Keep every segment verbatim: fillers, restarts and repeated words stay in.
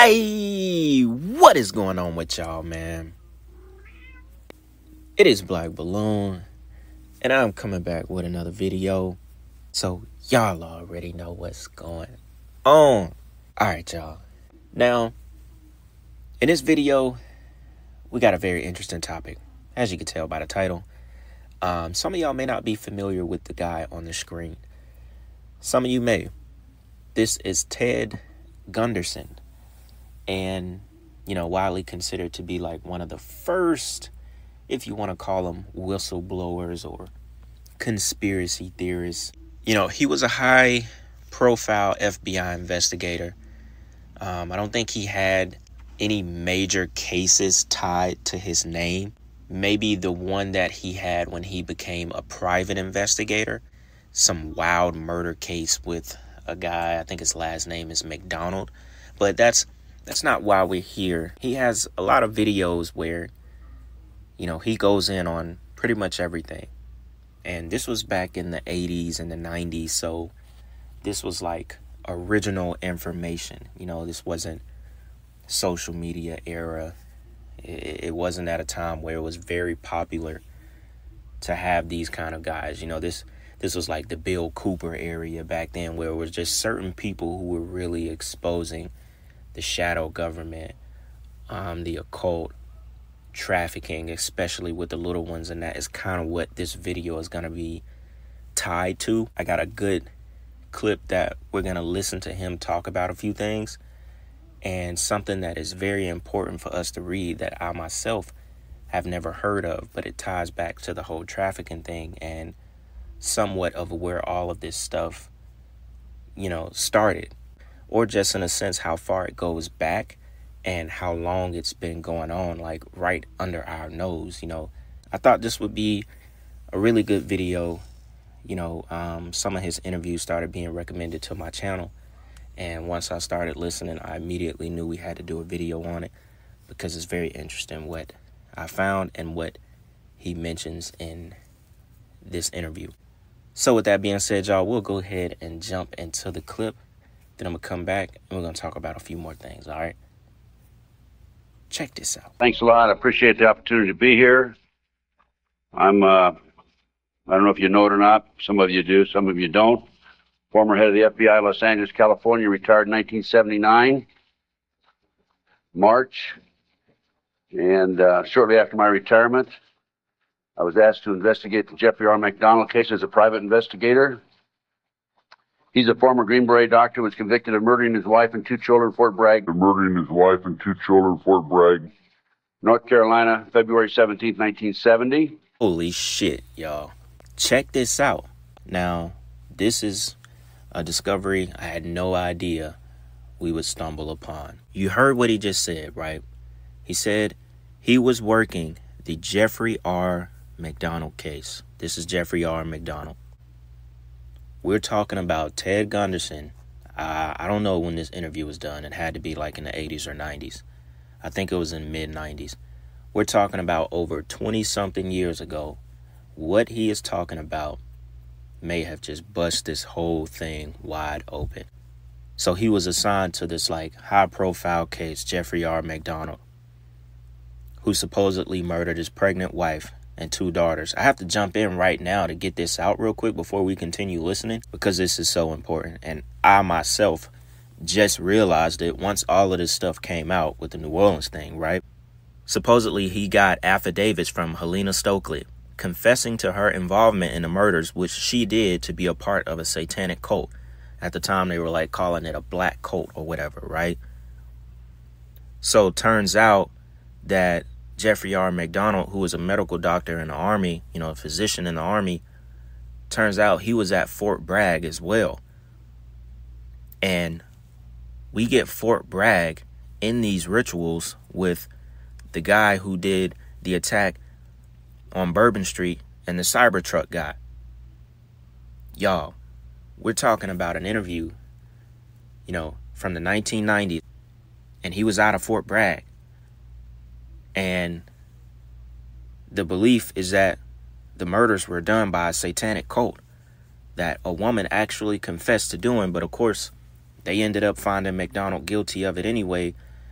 Hey, what is going on with y'all, man? It is Black Balloon, and I'm coming back with another video. So y'all already know what's going on. Alright, y'all. Now, in this video, we got a very interesting topic. As you can tell by the title. Um, some of y'all may not be familiar with the guy on the screen. Some of you may. This is Ted Gunderson. And, you know, widely considered to be like one of the first, if you want to call them whistleblowers or conspiracy theorists. You know, he was a high profile F B I investigator. Um, I don't think he had any major cases tied to his name. Maybe the one that he had when he became a private investigator, some wild murder case with a guy, I think his last name is McDonald. But that's That's not why we're here. He has a lot of videos where, you know, he goes in on pretty much everything. And this was back in the eighties and the nineties. So this was like original information. You know, this wasn't social media era. It wasn't at a time where it was very popular to have these kind of guys. You know, this this was like the Bill Cooper area back then, where it was just certain people who were really exposing the shadow government, um, the occult, trafficking, especially with the little ones. And that is kind of what this video is going to be tied to. I got a good clip that we're going to listen to him talk about a few things. And something that is very important for us to read that I myself have never heard of. But it ties back to the whole trafficking thing and somewhat of where all of this stuff, you know, started. Or just in a sense how far it goes back and how long it's been going on, like right under our nose. You know, I thought this would be a really good video. You know, um, some of his interviews started being recommended to my channel. And once I started listening, I immediately knew we had to do a video on it because it's very interesting what I found and what he mentions in this interview. So with that being said, y'all, we'll go ahead and jump into the clip. Then I'm going to come back and we're going to talk about a few more things, all right? Check this out. Thanks a lot. I appreciate the opportunity to be here. I'm, uh, I don't know if you know it or not. Some of you do, some of you don't. Former head of the F B I, Los Angeles, California, retired in nineteen seventy-nine, March. And uh, shortly after my retirement, I was asked to investigate the Jeffrey R. McDonald case as a private investigator. He's a former Green Beret doctor who was convicted of murdering his wife and two children in Fort Bragg. Murdering his wife and two children in Fort Bragg, North Carolina, February seventeenth, nineteen seventy. Holy shit, y'all. Check this out. Now, this is a discovery I had no idea we would stumble upon. You heard what he just said, right? He said he was working the Jeffrey R. McDonald case. This is Jeffrey R. McDonald. We're talking about Ted Gunderson. Uh, I don't know when this interview was done. It had to be like in the eighties or nineties. I think it was in mid nineties. We're talking about over twenty-something years ago. What he is talking about may have just bust this whole thing wide open. So he was assigned to this like high-profile case, Jeffrey R. McDonald, who supposedly murdered his pregnant wife and two daughters. I have to jump in right now to get this out real quick before we continue listening, because this is so important. And I myself just realized it once all of this stuff came out with the New Orleans thing, right? Supposedly he got affidavits from Helena Stokely confessing to her involvement in the murders, which she did to be a part of a satanic cult. At the time they were like calling it a black cult or whatever, right? So it turns out that Jeffrey R. McDonald, who was a medical doctor in the Army, you know, a physician in the Army, turns out he was at Fort Bragg as well. And we get Fort Bragg in these rituals with the guy who did the attack on Bourbon Street and the Cybertruck guy. Y'all, we're talking about an interview, you know, from the nineteen nineties, and he was out of Fort Bragg. And the belief is that the murders were done by a satanic cult that a woman actually confessed to doing. But of course, they ended up finding McDonald guilty of it anyway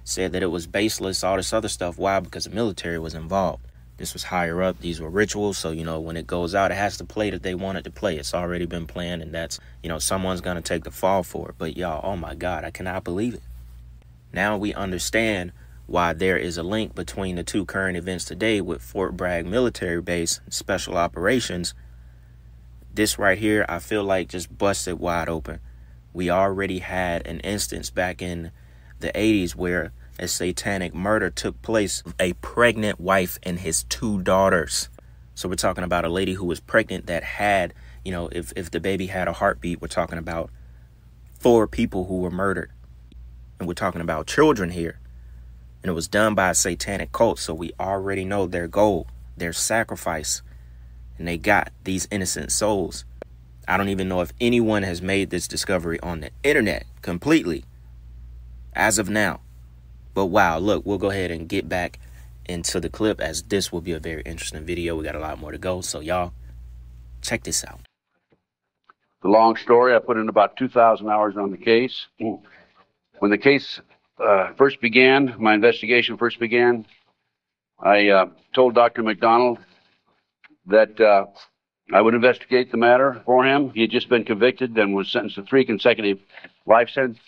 said that it was baseless, all this other stuff. Why? Because the military was involved. This was higher up. These were rituals. So, you know, when it goes out, it has to play that they want it to play. It's already been planned, and that's, you know, someone's going to take the fall for it. But y'all, oh my God, I cannot believe it. Now we understand why there is a link between the two current events today with Fort Bragg military base, special operations. This right here, I feel like just busted wide open. We already had an instance back in the eighties where a satanic murder took place of a pregnant wife and his two daughters. So we're talking about a lady who was pregnant that had, you know, if, if the baby had a heartbeat, we're talking about four people who were murdered. And we're talking about children here. And it was done by a satanic cult. So we already know their goal, their sacrifice. And they got these innocent souls. I don't even know if anyone has made this discovery on the internet completely as of now. But wow, look, we'll go ahead and get back into the clip, as this will be a very interesting video. We got a lot more to go. So y'all, check this out. The long story, I put in about two thousand hours on the case. When the case uh, first began, my investigation first began, I uh, told Doctor McDonald that uh, I would investigate the matter for him. He had just been convicted and was sentenced to three consecutive life sentences.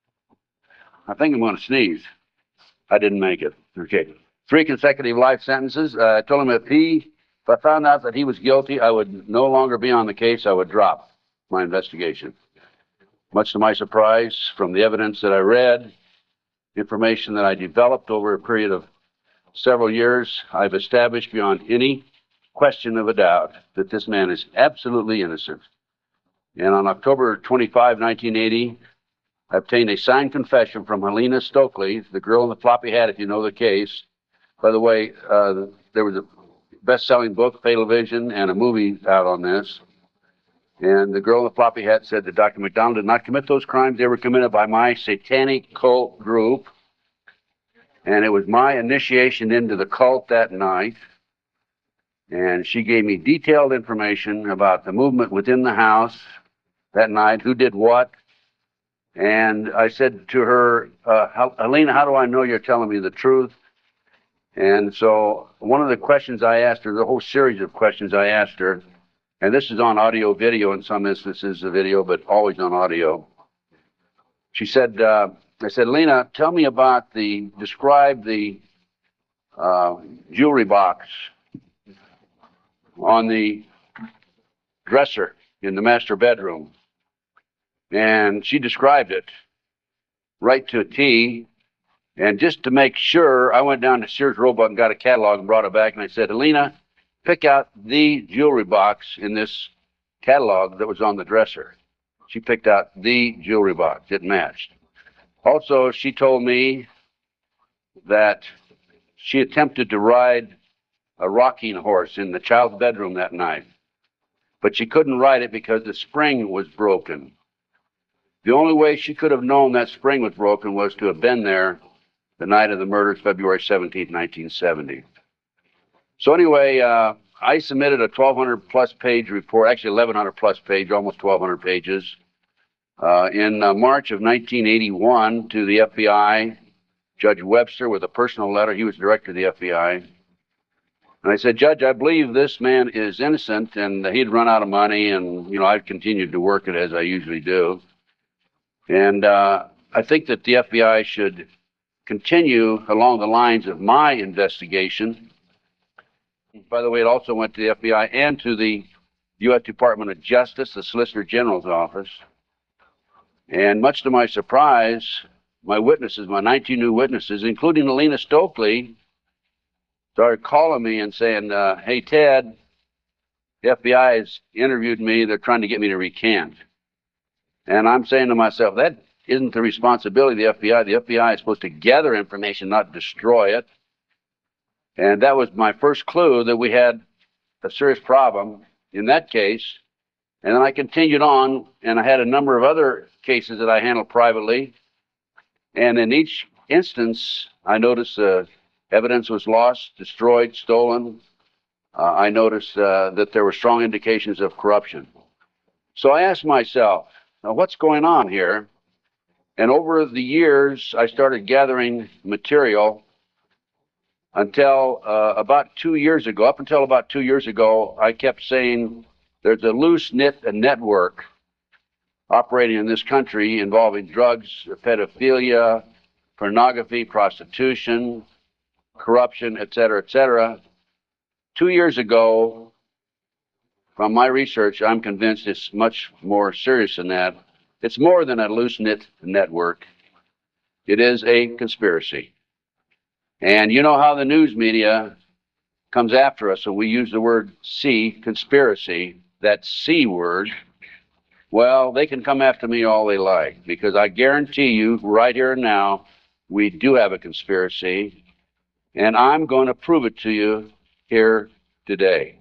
I think I'm going to sneeze. I didn't make it. Okay. Three consecutive life sentences. Uh, I told him if he, if I found out that he was guilty, I would no longer be on the case. I would drop my investigation. Much to my surprise, from the evidence that I read, information that I developed over a period of several years, I've established beyond any question of a doubt that this man is absolutely innocent. And on October twenty-fifth, nineteen eighty, I obtained a signed confession from Helena Stokely, the girl in the floppy hat, if you know the case. By the way, uh, there was a best-selling book, Fatal Vision, and a movie out on this. And the girl in the floppy hat said that Doctor McDonald did not commit those crimes. They were committed by my satanic cult group. And it was my initiation into the cult that night. And she gave me detailed information about the movement within the house that night, who did what. And I said to her, uh, Helena, how do I know you're telling me the truth? And so one of the questions I asked her, the whole series of questions I asked her, and this is on audio video in some instances, the video, but always on audio. She said, uh, I said, Helena, tell me about the, describe the uh, jewelry box on the dresser in the master bedroom. And she described it right to a T. And just to make sure, I went down to Sears Roebuck and got a catalog and brought it back. And I said, Helena, pick out the jewelry box in this catalog that was on the dresser. She picked out the jewelry box. It matched. Also, she told me that she attempted to ride a rocking horse in the child's bedroom that night. But she couldn't ride it because the spring was broken. The only way she could have known that spring was broken was to have been there the night of the murders, February seventeenth, nineteen seventy. So anyway, uh, I submitted a twelve hundred plus page report, actually eleven hundred plus page, almost twelve hundred pages, uh, in uh, March of nineteen eighty-one to the F B I, Judge Webster, with a personal letter. He was director of the F B I. And I said, Judge, I believe this man is innocent, and he'd run out of money, and, you know, I've continued to work it as I usually do. And uh, I think that the F B I should continue along the lines of my investigation. By the way, it also went to the F B I and to the U S Department of Justice, the Solicitor General's office. And much to my surprise, my witnesses, my nineteen new witnesses, including Helena Stokely, started calling me and saying, uh, hey, Ted, the F B I has interviewed me. They're trying to get me to recant. And I'm saying to myself, that isn't the responsibility of the F B I. The F B I is supposed to gather information, not destroy it. And that was my first clue that we had a serious problem in that case. And then I continued on, and I had a number of other cases that I handled privately. And in each instance, I noticed uh, evidence was lost, destroyed, stolen. Uh, I noticed uh, that there were strong indications of corruption. So I asked myself, now what's going on here? And over the years, I started gathering material until uh, about two years ago. Up until about two years ago, I kept saying there's a loose-knit network operating in this country involving drugs, pedophilia, pornography, prostitution, corruption, et cetera, et cetera. Two years ago, from my research, I'm convinced it's much more serious than that. It's more than a loose-knit network. It is a conspiracy. And you know how the news media comes after us when we use the word C, conspiracy, that C word. Well, they can come after me all they like, because I guarantee you right here and now, we do have a conspiracy, and I'm going to prove it to you here today.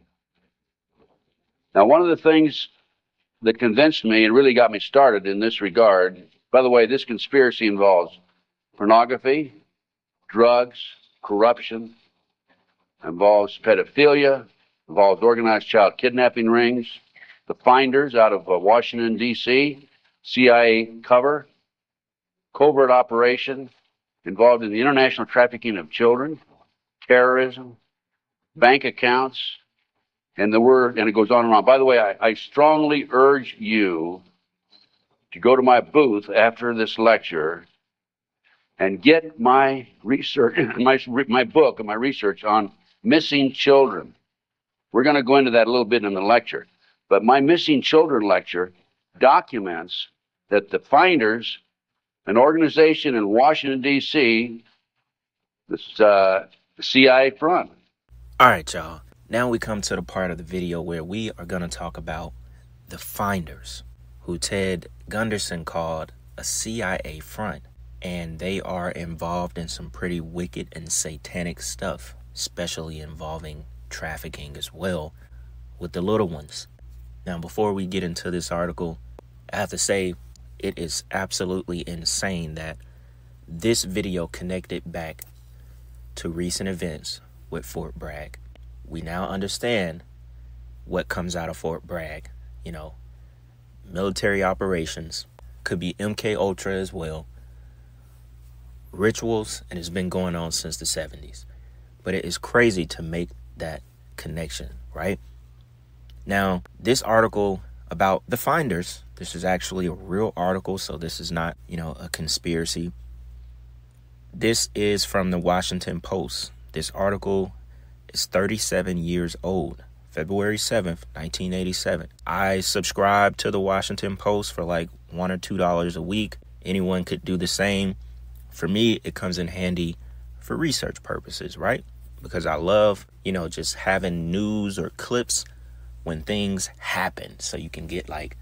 Now, one of the things that convinced me and really got me started in this regard, by the way, this conspiracy involves pornography, drugs, corruption, involves pedophilia, involves organized child kidnapping rings, the Finders out of uh, Washington, D C, C I A cover, covert operation involved in the international trafficking of children, terrorism, bank accounts, and the word, and it goes on and on. By the way, I, I strongly urge you to go to my booth after this lecture and get my research, my, my book and my research on missing children. We're going to go into that a little bit in the lecture. But my Missing Children lecture documents that the Finders, an organization in Washington, D C, this uh, C I A front. All right, y'all. Now we come to the part of the video where we are going to talk about the Finders, who Ted Gunderson called a C I A front. And they are involved in some pretty wicked and satanic stuff, especially involving trafficking as well with the little ones. Now, before we get into this article, I have to say it is absolutely insane that this video connected back to recent events with Fort Bragg. We now understand what comes out of Fort Bragg. You know, military operations, could be M K Ultra as well, rituals, and it's been going on since the seventies. But it is crazy to make that connection, right? Now, this article about the Finders, this is actually a real article, so this is not, you know, a conspiracy. This is from the Washington Post. This article is thirty-seven years old, February seventh, nineteen eighty-seven. I subscribe to the Washington Post for like one or two dollars a week. Anyone could do the same. For me, it comes in handy for research purposes, right? Because I love, you know, just having news or clips when things happen, so you can get like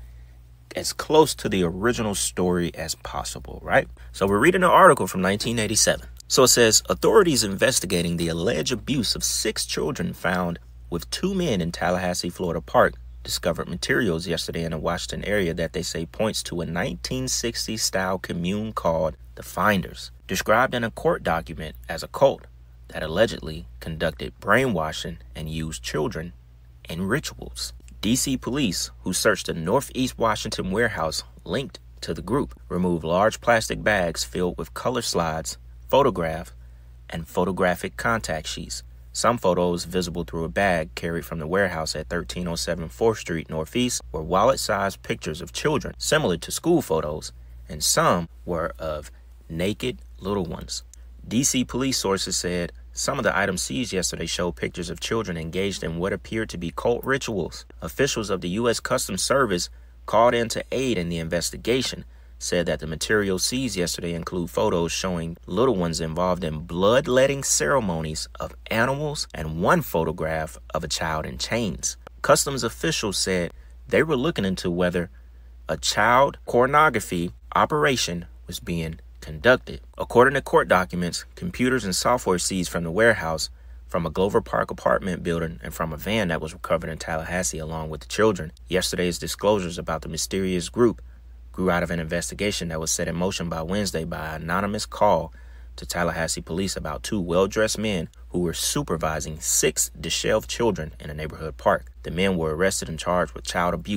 as close to the original story as possible, right? So we're reading an article from nineteen eighty-seven. So it says, authorities investigating the alleged abuse of six children found with two men in Tallahassee, Florida Park discovered materials yesterday in the Washington area that they say points to a nineteen sixties style commune called the Finders, described in a court document as a cult that allegedly conducted brainwashing and used children in rituals. D C police, who searched a Northeast Washington warehouse linked to the group, removed large plastic bags filled with color slides, photograph, and photographic contact sheets. Some photos visible through a bag carried from the warehouse at thirteen oh seven fourth Street Northeast were wallet-sized pictures of children, similar to school photos, and some were of naked little ones. D C police sources said some of the items seized yesterday showed pictures of children engaged in what appeared to be cult rituals. Officials of the U S Customs Service, called in to aid in the investigation, said that the materials seized yesterday include photos showing little ones involved in bloodletting ceremonies of animals and one photograph of a child in chains. Customs officials said they were looking into whether a child pornography operation was being conducted. According to court documents, computers and software seized from the warehouse, from a Glover Park apartment building, and from a van that was recovered in Tallahassee along with the children. Yesterday's disclosures about the mysterious group grew out of an investigation that was set in motion by Wednesday by an anonymous call to Tallahassee police about two well-dressed men who were supervising six disheveled children in a neighborhood park. The men were arrested and charged with child abuse.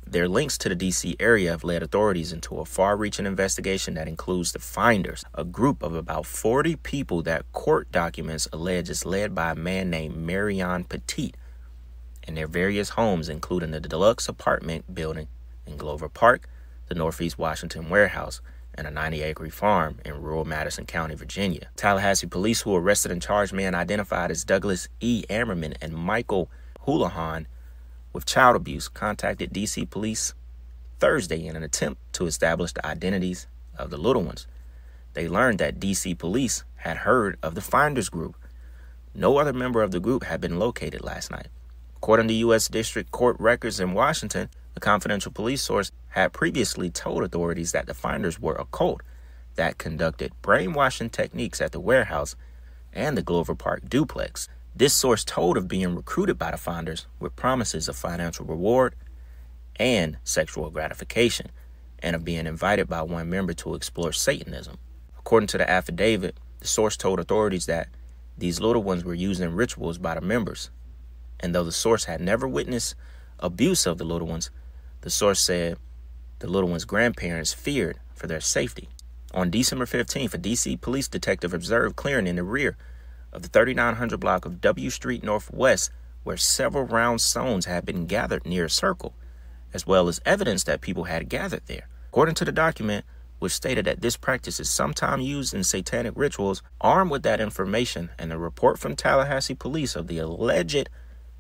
Their links to the D C area have led authorities into a far-reaching investigation that includes the Finders, a group of about forty people that court documents allege is led by a man named Marion Petit, and their various homes, including the deluxe apartment building in Glover Park, the Northeast Washington warehouse, and a ninety-acre farm in rural Madison County, Virginia. Tallahassee police, who arrested and charged men identified as Douglas E. Ammerman and Michael Houlihan with child abuse, contacted D C police Thursday in an attempt to establish the identities of the little ones. They learned that D C police had heard of the Finders group. No other member of the group had been located last night. According to U S District Court records in Washington, a confidential police source had previously told authorities that the Finders were a cult that conducted brainwashing techniques at the warehouse and the Glover Park duplex. This source told of being recruited by the Finders with promises of financial reward and sexual gratification, and of being invited by one member to explore Satanism. According to the affidavit, the source told authorities that these little ones were used in rituals by the members. And though the source had never witnessed abuse of the little ones, the source said the little ones' grandparents feared for their safety. On December fifteenth, a D C police detective observed clearing in the rear of the thirty-nine hundred block of W Street Northwest, where several round stones had been gathered near a circle, as well as evidence that people had gathered there. According to the document, which stated that this practice is sometimes used in satanic rituals, armed with that information and the report from Tallahassee police of the alleged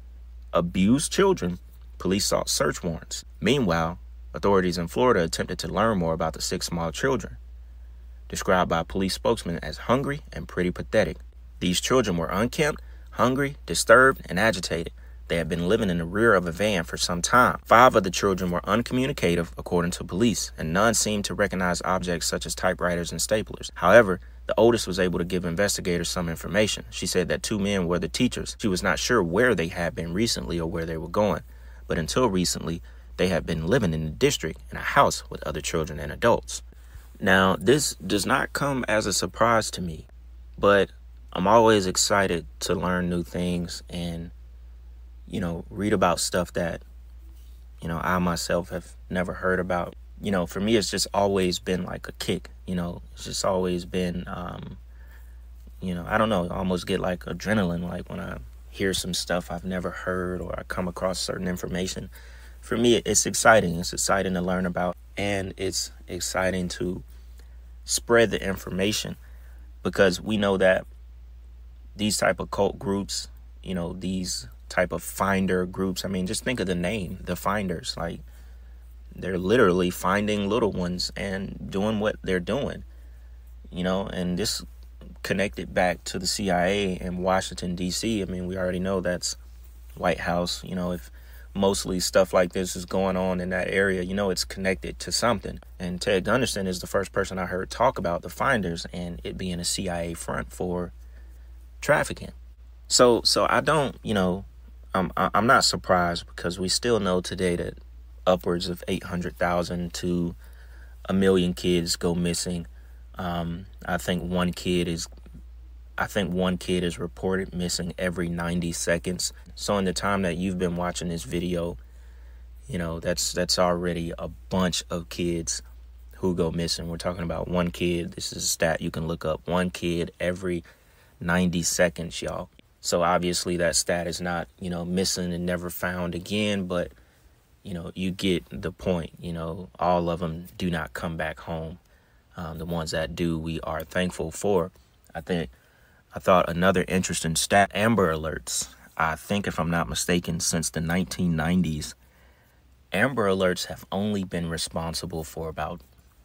abused children, police sought search warrants. Meanwhile, authorities in Florida attempted to learn more about the six small children, described by police spokesman as hungry and pretty pathetic. These children were unkempt, hungry, disturbed, and agitated. They had been living in the rear of a van for some time. Five of the children were uncommunicative, according to police, and none seemed to recognize objects such as typewriters and staplers. However, the oldest was able to give investigators some information. She said that two men were the teachers. She was not sure where they had been recently or where they were going, but until recently, they had been living in the district in a house with other children and adults. Now, this does not come as a surprise to me, but I'm always excited to learn new things and, you know, read about stuff that, you know, I myself have never heard about. You know, for me, it's just always been like a kick. You know, it's just always been, um, you know, I don't know, I almost get like adrenaline, like when I hear some stuff I've never heard or I come across certain information. For me, it's exciting. It's exciting to learn about, and it's exciting to spread the information, because we know that these type of cult groups, you know, these type of finder groups, I mean, just think of the name, the Finders. Like, they're literally finding little ones and doing what they're doing, you know, and this connected back to the C I A in Washington, D C. I mean, we already know that's White House. You know, if mostly stuff like this is going on in that area, you know, it's connected to something. And Ted Gunderson is the first person I heard talk about the Finders and it being a C I A front for trafficking. So, so I don't, you know, I'm, I'm not surprised, because we still know today that upwards of eight hundred thousand to a million kids go missing. Um, I think one kid is, I think one kid is reported missing every ninety seconds. So in the time that you've been watching this video, you know, that's, that's already a bunch of kids who go missing. We're talking about one kid. This is a stat you can look up. One kid every ninety seconds, y'all. So obviously that stat is not, you know, missing and never found again, but, you know, you get the point. You know, all of them do not come back home. Um, the ones that do, we are thankful for. I think, I thought another interesting stat, Amber Alerts. I think, if I'm not mistaken, since the nineteen nineties, Amber Alerts have only been responsible for about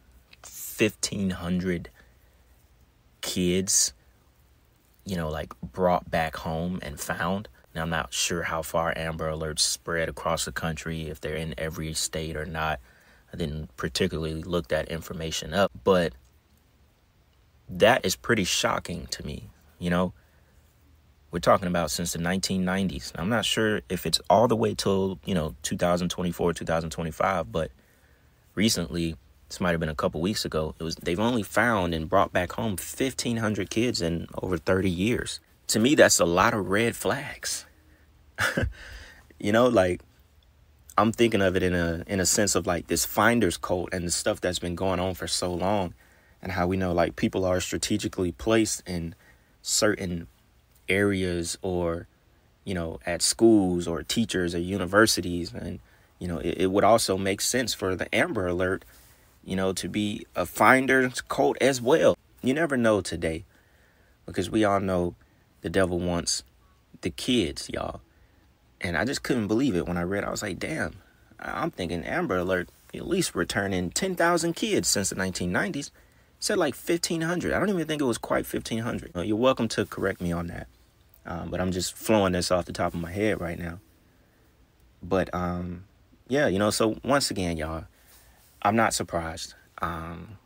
fifteen hundred kids, you know, like brought back home and found. Now, I'm not sure how far Amber Alerts spread across the country, if they're in every state or not. I didn't particularly look that information up, but that is pretty shocking to me. You know, we're talking about since the nineteen nineties. I'm not sure if it's all the way till, you know, two thousand twenty-four, two thousand twenty-five, but recently, this might have been a couple weeks ago, it was they've only found and brought back home fifteen hundred kids in over thirty years. To me, that's a lot of red flags. You know, like, I'm thinking of it in a in a sense of like this finder's cult and the stuff that's been going on for so long, and how we know like people are strategically placed in certain areas, or you know, at schools or teachers or universities. And you know, it, it would also make sense for the Amber Alert, you know, to be a finder's cult as well. You never know today, because we all know the devil wants the kids, y'all. And I just couldn't believe it when I read it. I was like, damn, I'm thinking Amber Alert at least returning ten thousand kids since the nineteen nineties. It said like fifteen hundred. I don't even think it was quite fifteen hundred. You're welcome to correct me on that. Um, but I'm just flowing this off the top of my head right now. But, um, yeah, you know, so once again, y'all, I'm not surprised. Um,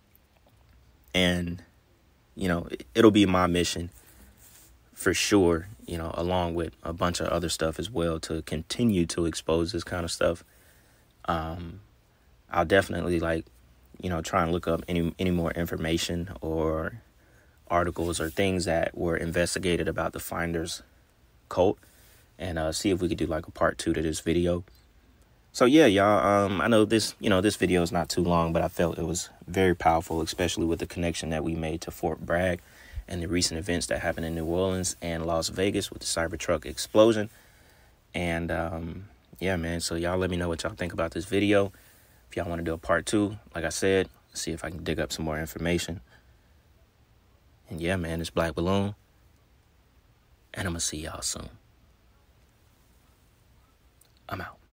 and, you know, it, it'll be my mission for sure, you know, along with a bunch of other stuff as well, to continue to expose this kind of stuff. Um, I'll definitely, like, you know, try and look up any any more information or articles or things that were investigated about the Finders cult, and uh, see if we could do like a part two to this video. So yeah, y'all, um, I know this, you know, this video is not too long, but I felt it was very powerful, especially with the connection that we made to Fort Bragg and the recent events that happened in New Orleans and Las Vegas with the Cybertruck explosion. And um, yeah, man, so y'all let me know what y'all think about this video. If y'all want to do a part two, like I said, see if I can dig up some more information. And yeah, man, it's Black Balloon, and I'm going to see y'all soon. I'm out.